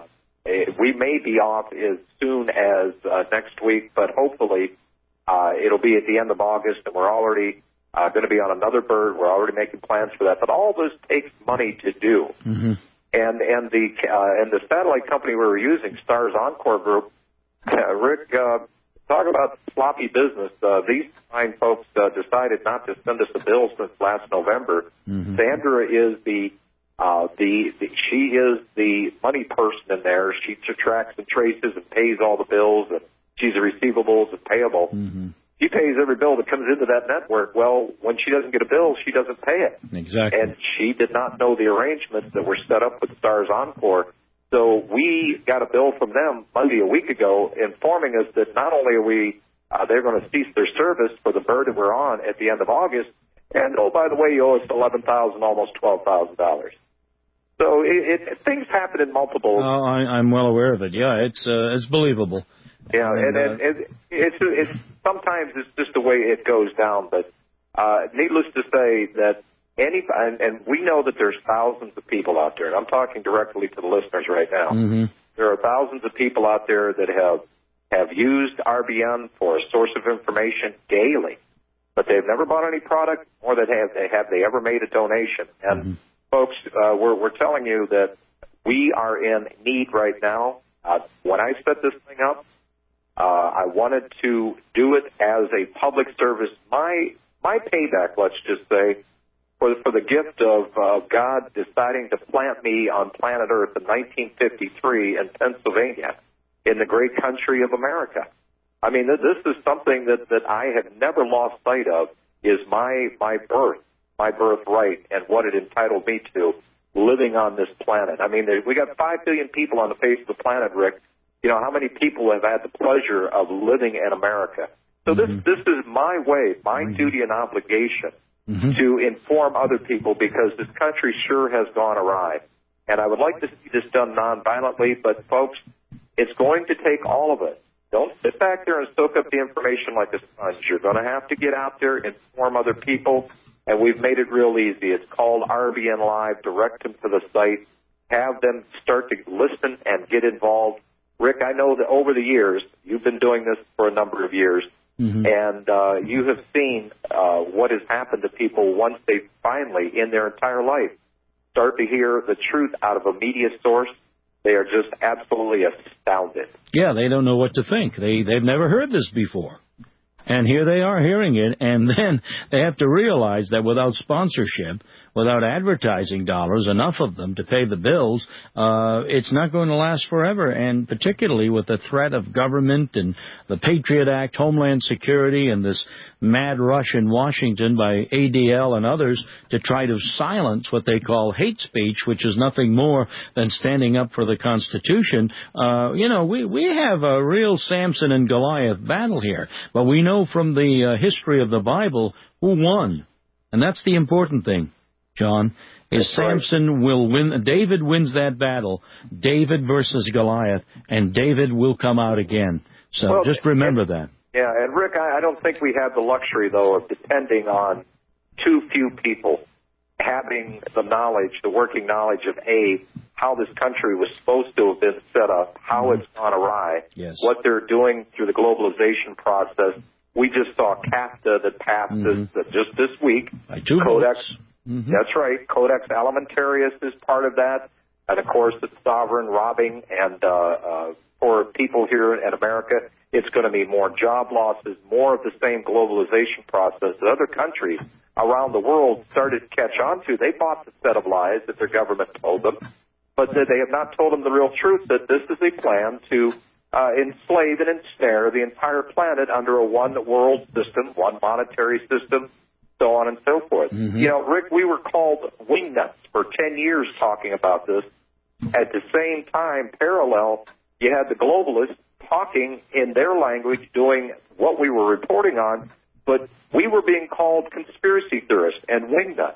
we may be off as soon as uh, next week, but hopefully Uh, it'll be at the end of August, and we're already uh, going to be on another bird. We're already making plans for that. But all this takes money to do. Mm-hmm. And and the uh, and the satellite company we were using, Stars Encore Group, uh, Rick, uh, talk about sloppy business. Uh, these fine folks uh, decided not to send us a bill since last November. Mm-hmm. Sandra is the uh, the, the she is the money person in there. She tracks and traces and pays all the bills, and she's a receivables and payable. Mm-hmm. She pays every bill that comes into that network. Well, when she doesn't get a bill, she doesn't pay it. Exactly. And she did not know the arrangements that were set up with Stars Encore. So we got a bill from them Monday a week ago informing us that not only are we, uh, they're going to cease their service for the bird that we're on at the end of August, and oh, by the way, you owe us eleven thousand dollars, almost twelve thousand dollars. So it, it, things happen in multiple. Oh, I, I'm well aware of it. Yeah, it's uh, it's believable. Yeah, and, and, and it's it's sometimes it's just the way it goes down. But uh, needless to say that any and, and we know that there's thousands of people out there, and I'm talking directly to the listeners right now. Mm-hmm. There are thousands of people out there that have have used R B N for a source of information daily, but they've never bought any product, or that have they have they ever made a donation. And mm-hmm. folks, uh, we're, we're telling you that we are in need right now. Uh, when I set this thing up, uh, I wanted to do it as a public service. My my payback, let's just say, for, for the gift of uh, God deciding to plant me on planet Earth in nineteen fifty-three in Pennsylvania, in the great country of America. I mean, this is something that, that I have never lost sight of, is my, my birth, my birthright, and what it entitled me to living on this planet. I mean, there, we got five billion people on the face of the planet, Rick. You know, how many people have had the pleasure of living in America? So mm-hmm. this, this is my way, my mm-hmm. duty and obligation mm-hmm. to inform other people, because this country sure has gone awry. And I would like to see this done nonviolently, but folks, it's going to take all of us. Don't sit back there and soak up the information like a sponge. You're going to have to get out there, inform other people, and we've made it real easy. It's called R B N Live. Direct them to the site. Have them start to listen and get involved. Rick, I know that over the years, you've been doing this for a number of years, mm-hmm. and uh, you have seen uh, what has happened to people once they finally, in their entire life, start to hear the truth out of a media source. They are just absolutely astounded. Yeah, they don't know what to think. They, they've never heard this before. And here they are hearing it, and then they have to realize that without sponsorship, without advertising dollars, enough of them to pay the bills, uh, it's not going to last forever. And particularly with the threat of government and the Patriot Act, Homeland Security, and this mad rush in Washington by A D L and others to try to silence what they call hate speech, which is nothing more than standing up for the Constitution. Uh, you know, we, we have a real Samson and Goliath battle here. But we know from the uh, history of the Bible who won. And that's the important thing, John, is That's Samson right. will win. David wins that battle, David versus Goliath, and David will come out again. So well, just remember and, that. Yeah, and Rick, I, I don't think we have the luxury, though, of depending on too few people having the knowledge, the working knowledge of, A, how this country was supposed to have been set up, how mm-hmm. it's gone awry, yes. what they're doing through the globalization process. We just saw CAFTA that passed mm-hmm. this, just this week. By two Codex. votes. Mm-hmm. That's right. Codex Alimentarius is part of that. And, of course, it's sovereign robbing. And uh, uh, for people here in America, it's going to be more job losses, more of the same globalization process that other countries around the world started to catch on to. They bought the set of lies that their government told them, but they have not told them the real truth, that this is a plan to uh, enslave and ensnare the entire planet under a one-world system, one monetary system, so on and so forth. Mm-hmm. You know, Rick, we were called wingnuts for ten years talking about this. At the same time, parallel, you had the globalists talking in their language, doing what we were reporting on, but we were being called conspiracy theorists and wingnuts.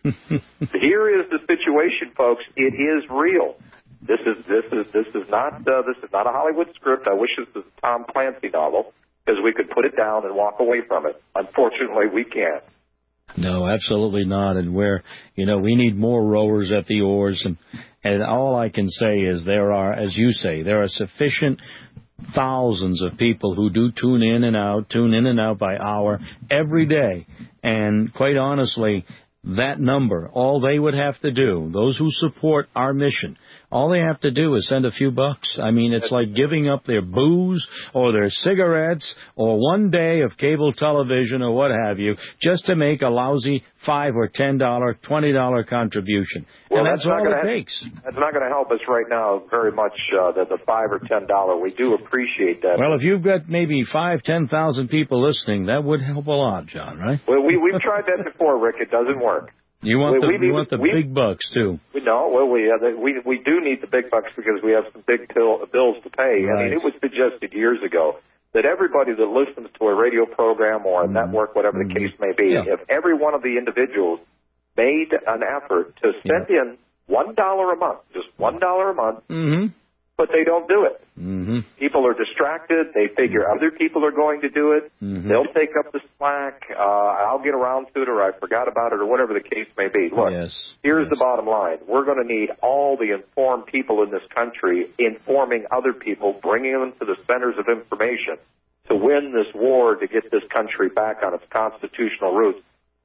Here is the situation, folks. It is real. This is this is this is not uh, this is not a Hollywood script. I wish this was a Tom Clancy novel, because we could put it down and walk away from it. Unfortunately, we can't. No, absolutely not. And where, you know, we need more rowers at the oars. And, and all I can say is there are, as you say, there are sufficient thousands of people who do tune in and out, tune in and out by hour every day. And quite honestly, that number, all they would have to do, those who support our mission, all they have to do is send a few bucks. I mean, it's like giving up their booze or their cigarettes or one day of cable television or what have you, just to make a lousy five or ten dollar, twenty dollar contribution. Well, and that's, that's all it ha- takes. That's not going to help us right now very much. Uh, the, the five or ten dollar, we do appreciate that. Well, if you've got maybe five, ten thousand people listening, that would help a lot, John. Right? Well, we we've tried that before, Rick. It doesn't work. You want we, the we, you want the we, big bucks too. We, no, well, we uh, we we do need the big bucks because we have some big pill, bills to pay. Right. I mean, it was suggested years ago that everybody that listens to a radio program or a mm-hmm. network, whatever the case may be, yeah. if every one of the individuals made an effort to send yeah. in one dollar a month, just one dollar a month, mm-hmm. but they don't do it. Mm-hmm. People are distracted. They figure other people are going to do it. Mm-hmm. They'll take up the slack. Uh, I'll get around to it, or I forgot about it, or whatever the case may be. Look, yes. here's yes. the bottom line. We're going to need all the informed people in this country informing other people, bringing them to the centers of information to win this war to get this country back on its constitutional roots.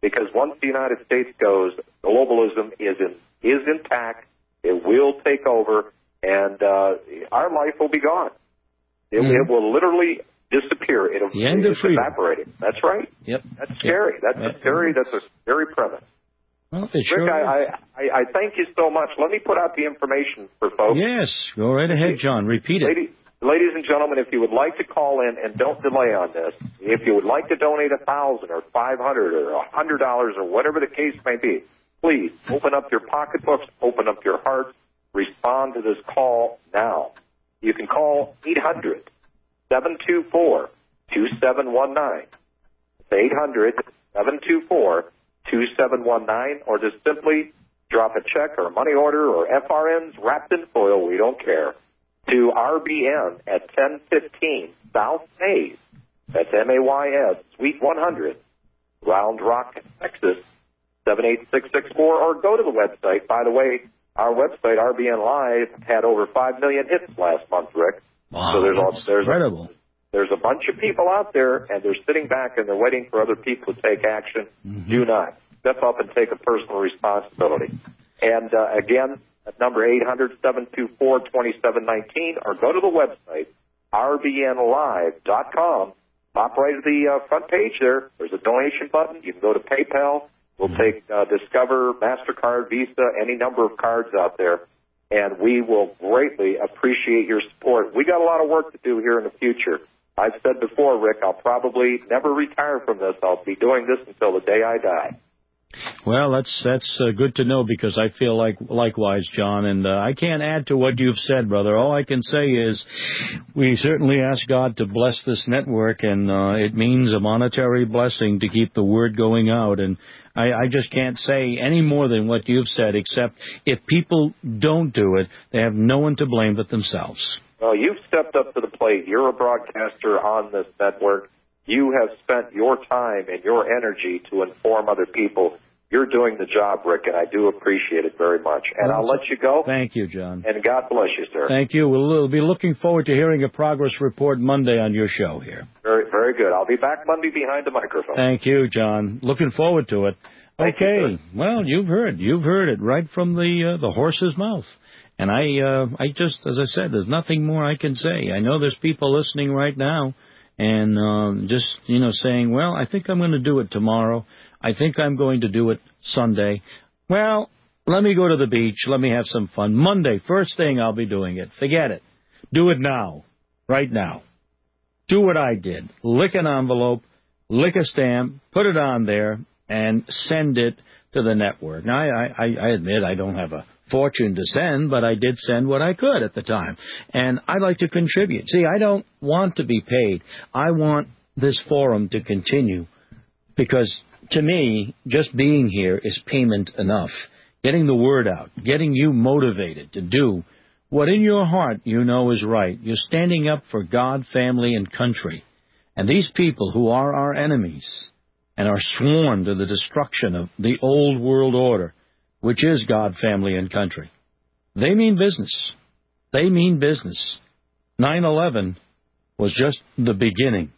because once the United States goes, globalism is in, is intact. It will take over, and uh, our life will be gone. It, mm-hmm. it will literally disappear. It'll the end of freedom. Evaporate. That's right. Yep. That's scary. That's yep. a scary. That's a scary premise. Well, Rick, sure I, I, I thank you so much. Let me put out the information for folks. Yes, go right ahead, John. Repeat it. Ladies, ladies and gentlemen, if you would like to call in, and don't delay on this, if you would like to donate a thousand or five hundred or a hundred dollars or whatever the case may be, please open up your pocketbooks, open up your hearts, respond to this call now. You can call eight hundred, seven two four, two seven one nine. It's eight hundred, seven two four, two seven one nine, or just simply drop a check or a money order or F R Ns wrapped in foil, we don't care, to R B N at ten fifteen South Mays, that's M A Y S, Suite one hundred, Round Rock, Texas, seven eight six six four, or go to the website. By the way, our website, R B N Live, had over five million hits last month, Rick. Wow, so there's that's there's incredible. A, there's a bunch of people out there, and they're sitting back and they're waiting for other people to take action. Mm-hmm. Do not. Step up and take a personal responsibility. And, uh, again, at number eight hundred, seven two four, two seven one nine, or go to the website, R B N live dot com. Pop right to the uh, front page there. There's a donation button. You can go to PayPal. We'll take uh, Discover, MasterCard, Visa, any number of cards out there, and we will greatly appreciate your support. We got a lot of work to do here in the future. I've said before, Rick, I'll probably never retire from this. I'll be doing this until the day I die. Well, that's that's uh, good to know, because I feel like likewise, John, and uh, I can't add to what you've said, brother. All I can say is we certainly ask God to bless this network, and uh, it means a monetary blessing to keep the word going out, and I, I just can't say any more than what you've said, except if people don't do it, they have no one to blame but themselves. Well, you've stepped up to the plate. You're a broadcaster on this network. You have spent your time and your energy to inform other people. You're doing the job, Rick, and I do appreciate it very much. And well, I'll let you go. Thank you, John. And God bless you, sir. Thank you. We'll, we'll be looking forward to hearing a progress report Monday on your show here. Very, very good. I'll be back Monday behind the microphone. Thank you, John. Looking forward to it. Thank okay. You, well, you've heard. You've heard it right from the uh, the horse's mouth. And I, uh, I just, as I said, there's nothing more I can say. I know there's people listening right now and um, just, you know, saying, well, I think I'm going to do it tomorrow. I think I'm going to do it Sunday. Well, let me go to the beach. Let me have some fun. Monday, first thing I'll be doing it. Forget it. Do it now. Right now. Do what I did. Lick an envelope, lick a stamp, put it on there, and send it to the network. Now, I, I, I admit I don't have a fortune to send, but I did send what I could at the time. And I'd like to contribute. See, I don't want to be paid. I want this forum to continue, because to me, just being here is payment enough. Getting the word out, getting you motivated to do what in your heart you know is right. You're standing up for God, family, and country. And these people who are our enemies and are sworn to the destruction of the old world order, which is God, family, and country, they mean business. They mean business. nine eleven was just the beginning.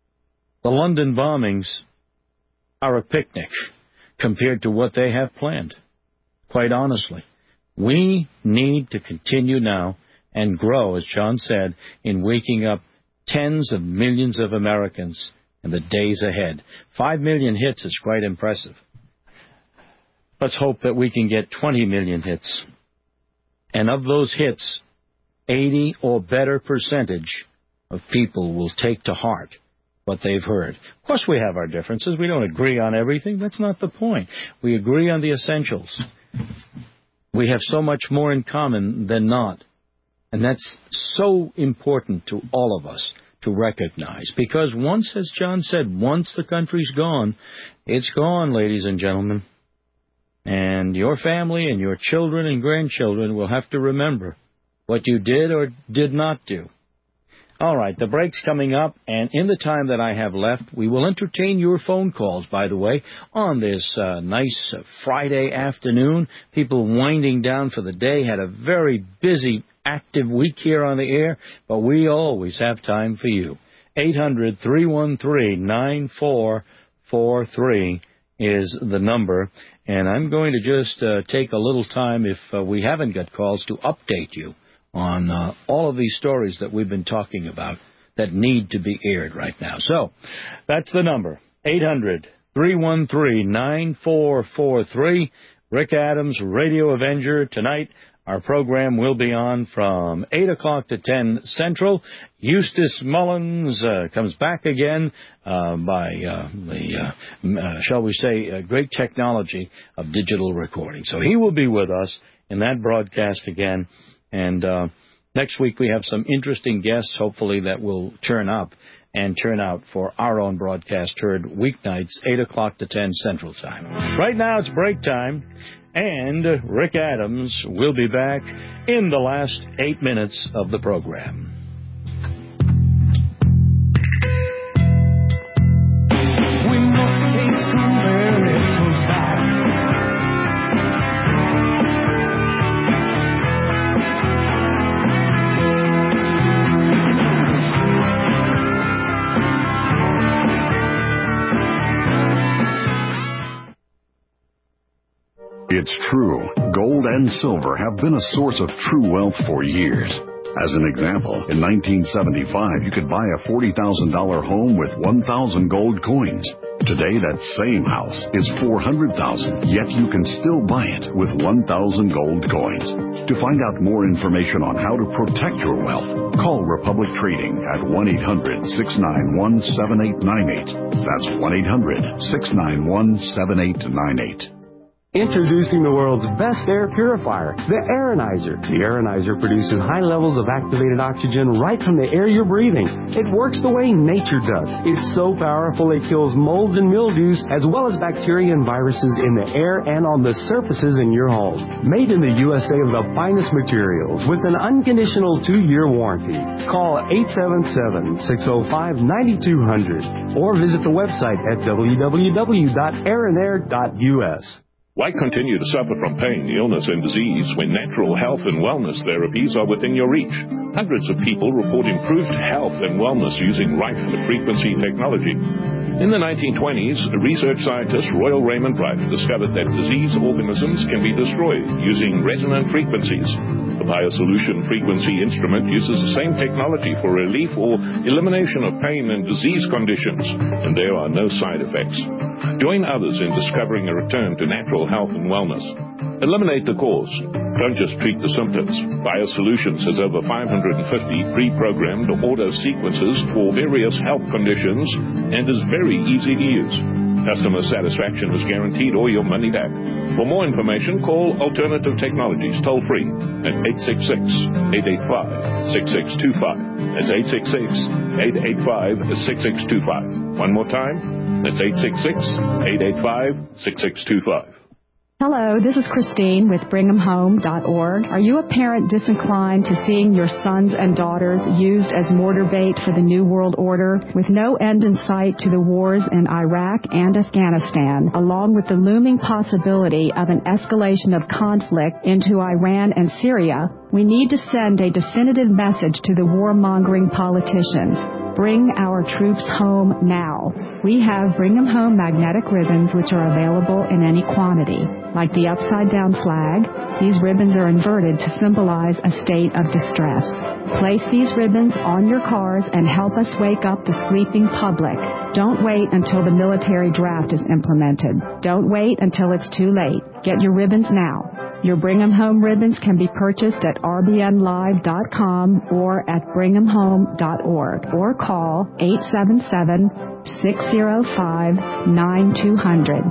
The London bombings are a picnic compared to what they have planned. Quite honestly, we need to continue now and grow, as John said, in waking up tens of millions of Americans in the days ahead. Five million hits is quite impressive. Let's hope that we can get twenty million hits. And of those hits, eighty or better percentage of people will take to heart what they've heard. Of course, we have our differences. We don't agree on everything. That's not the point. We agree on the essentials. We have so much more in common than not. And that's so important to all of us to recognize. Because once, as John said, once the country's gone, it's gone, ladies and gentlemen. And your family and your children and grandchildren will have to remember what you did or did not do. All right, the break's coming up, and in the time that I have left, we will entertain your phone calls, by the way, on this uh, nice uh, Friday afternoon. People winding down for the day, had a very busy, active week here on the air, but we always have time for you. eight hundred, three one three, nine four four three is the number. And I'm going to just uh, take a little time, if uh, we haven't got calls, to update you on uh, all of these stories that we've been talking about that need to be aired right now. So that's the number, eight hundred, three one three, nine four four three. Rick Adams, Radio Avenger. Tonight, our program will be on from eight o'clock to ten Central. Eustace Mullins uh, comes back again uh, by uh, the, uh, uh, shall we say, uh, great technology of digital recording. So he will be with us in that broadcast again. And uh, next week we have some interesting guests, hopefully, that will turn up and turn out for our own broadcast heard weeknights, eight o'clock to ten Central Time. Right now it's break time, and Rick Adams will be back in the last eight minutes of the program. We must take America back. It's true, gold and silver have been a source of true wealth for years. As an example, in nineteen seventy-five, you could buy a forty thousand dollars home with one thousand gold coins. Today, that same house is four hundred thousand dollars, yet you can still buy it with one thousand gold coins. To find out more information on how to protect your wealth, call Republic Trading at one eight hundred, six nine one, seven eight nine eight. That's one eight hundred, six nine one, seven eight nine eight. Introducing the world's best air purifier, the Aeronizer. The Aeronizer produces high levels of activated oxygen right from the air you're breathing. It works the way nature does. It's so powerful it kills molds and mildews as well as bacteria and viruses in the air and on the surfaces in your home. Made in the U S A of the finest materials with an unconditional two-year warranty. Call eight seven seven, six oh five, nine two hundred or visit the website at w w w dot aeronair dot u s. Why continue to suffer from pain, illness, and disease when natural health and wellness therapies are within your reach? Hundreds of people report improved health and wellness using Rife-frequency technology. In the nineteen twenties, research scientist Royal Raymond Rife discovered that disease organisms can be destroyed using resonant frequencies. The BioSolution frequency instrument uses the same technology for relief or elimination of pain and disease conditions, and there are no side effects. Join others in discovering a return to natural health and wellness. Eliminate the cause. Don't just treat the symptoms. BioSolutions has over five hundred fifty pre-programmed auto sequences for various health conditions and is very easy to use. Customer satisfaction is guaranteed or your money back. For more information, call Alternative Technologies toll-free at eight six six, eight eight five, six six two five. That's eight six six, eight eight five, six six two five. One more time, that's eight six six, eight eight five, six six two five. Hello, this is Christine with Bring 'em Home dot org. Are you a parent disinclined to seeing your sons and daughters used as mortar bait for the New World Order? With no end in sight to the wars in Iraq and Afghanistan, along with the looming possibility of an escalation of conflict into Iran and Syria, we need to send a definitive message to the warmongering politicians. Bring our troops home now. We have Bring 'em Home magnetic ribbons, which are available in any quantity. Like the upside-down flag, these ribbons are inverted to symbolize a state of distress. Place these ribbons on your cars and help us wake up the sleeping public. Don't wait until the military draft is implemented. Don't wait until it's too late. Get your ribbons now. Your Bring 'em Home ribbons can be purchased at r b n live dot com or at bring em home dot org or call eight seven seven, six oh five, nine two hundred.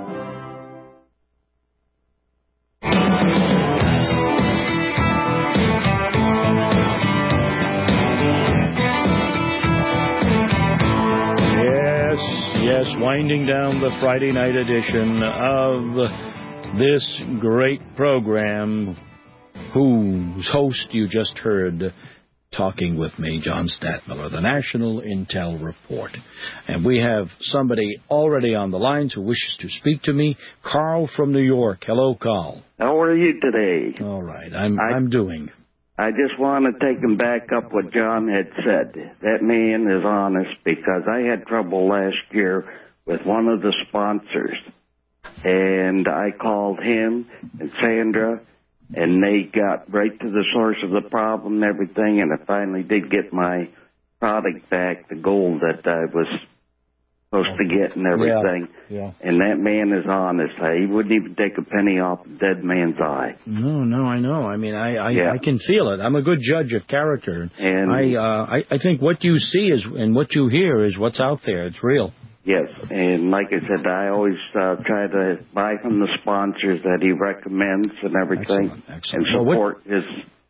Yes, yes, winding down the Friday night edition of this great program, whose host you just heard talking with me, John Stadtmiller, the National Intel Report. And we have somebody already on the lines who wishes to speak to me, Carl from New York. Hello, Carl. How are you today? All right, I'm I, I'm doing. I just want to take him back up what John had said. That man is honest, because I had trouble last year with one of the sponsors. and I called him and Sandra, and they got right to the source of the problem and everything, and I finally did get my product back, the gold that I was supposed to get and everything. Yeah, yeah. And that man is honest. He wouldn't even take a penny off a dead man's eye. No, no, I know. I mean, I I, Yeah. I can feel it. I'm a good judge of character. And I, uh, I I think what you see is and what you hear is what's out there. It's real. Yes, and like I said, I always uh, try to buy from the sponsors that he recommends and everything, Excellent, excellent. and Well, support his.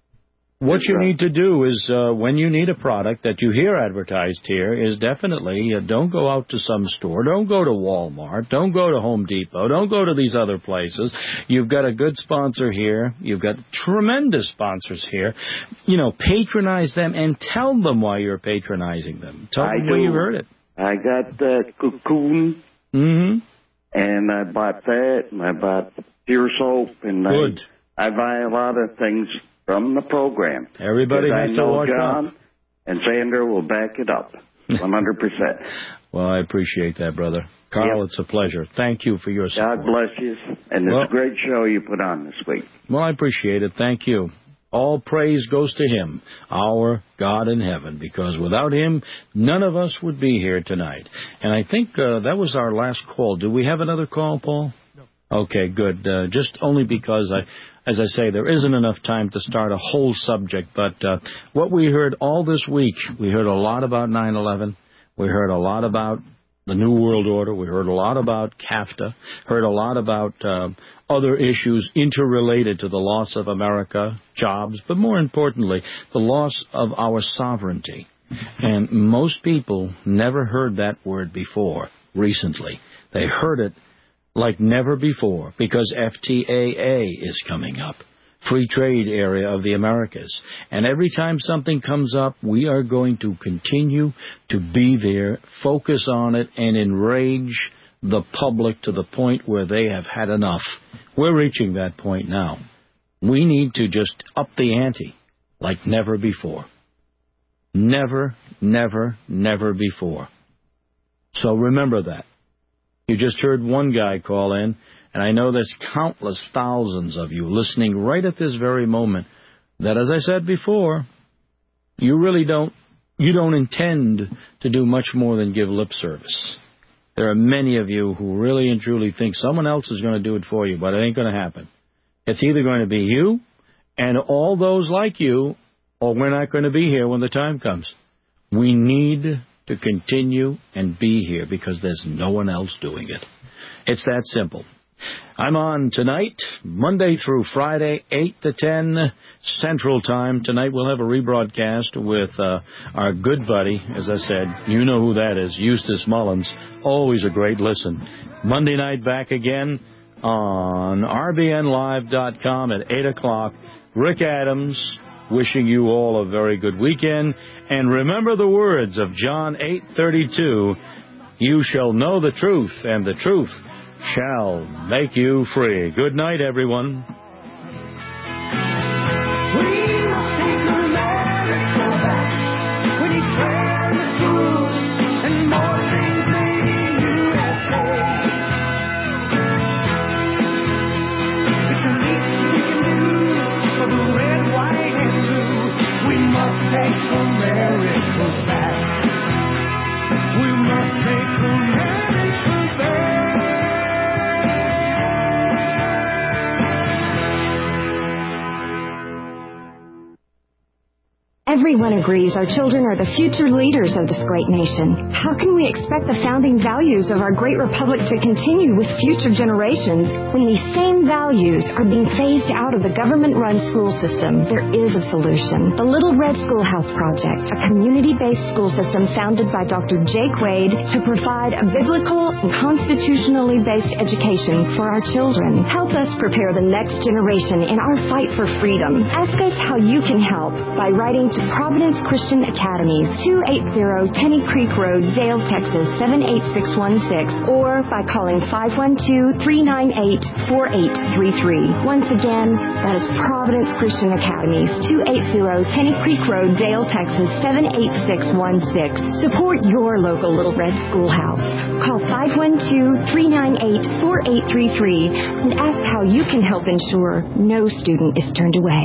What his, you uh, need to do is, uh, when you need a product that you hear advertised here, is definitely uh, don't go out to some store, don't go to Walmart, don't go to Home Depot, don't go to these other places. You've got a good sponsor here. You've got tremendous sponsors here. You know, patronize them and tell them why you're patronizing them. Tell I them do. where you heard it. I got the Cocoon, mm-hmm. and I bought that, and I bought Pure Soap, and Good. I, I buy a lot of things from the program. Everybody Because has I to know watch John out. and Sandra will back it up, one hundred percent. Well, I appreciate that, brother. Carl, Yep. it's a pleasure. Thank you for your support. God bless you, and it's Well- a great show you put on this week. Well, I appreciate it. Thank you. All praise goes to Him, our God in heaven, because without Him, none of us would be here tonight. And I think uh, that was our last call. Do we have another call, Paul? No. Okay, good. Uh, just only because, I, as I say, there isn't enough time to start a whole subject. But uh, what we heard all this week, we heard a lot about nine eleven. We heard a lot about the New World Order. We heard a lot about CAFTA, heard a lot about uh, other issues interrelated to the loss of America, jobs, but more importantly, the loss of our sovereignty. And most people never heard that word before recently. They heard it like never before because F T A A is coming up. Free trade area of the Americas. And every time something comes up, we are going to continue to be there, focus on it, and enrage the public to the point where they have had enough. We're reaching that point now. We need to just up the ante like never before. Never, never, never before. So remember that. You just heard one guy call in. And I know there's countless thousands of you listening right at this very moment that, as I said before, you really don't, you don't intend to do much more than give lip service. There are many of you who really and truly think someone else is going to do it for you, but it ain't going to happen. It's either going to be you and all those like you, or we're not going to be here when the time comes. We need to continue and be here because there's no one else doing it. It's that simple. I'm on tonight, Monday through Friday, eight to ten Central Time. Tonight we'll have a rebroadcast with uh, our good buddy, as I said, you know who that is, Eustace Mullins. Always a great listen. Monday night back again on R B N live dot com at eight o'clock. Rick Adams wishing you all a very good weekend. And remember the words of John eight thirty-two, you shall know the truth, and the truth shall make you free. Good night, everyone. Take America back. We must take America back. Everyone agrees our children are the future leaders of this great nation. How can we expect the founding values of our great republic to continue with future generations when these same values are being phased out of the government-run school system? There is a solution. The Little Red Schoolhouse Project, a community-based school system founded by Doctor Jake Wade to provide a biblical and constitutionally based education for our children. Help us prepare the next generation in our fight for freedom. Ask us how you can help by writing to to Providence Christian Academies, two eighty Tenny Creek Road, Dale, Texas, seven eight six one six, or by calling five one two, three nine eight, four eight three three. Once again, that is Providence Christian Academies, two eighty Tenny Creek Road, Dale, Texas, seven eight six one six. Support your local Little Red Schoolhouse. Call five one two, three nine eight, four eight three three and ask how you can help ensure no student is turned away.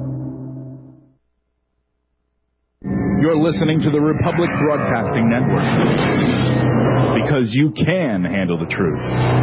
You're listening to the Republic Broadcasting Network, because you can handle the truth.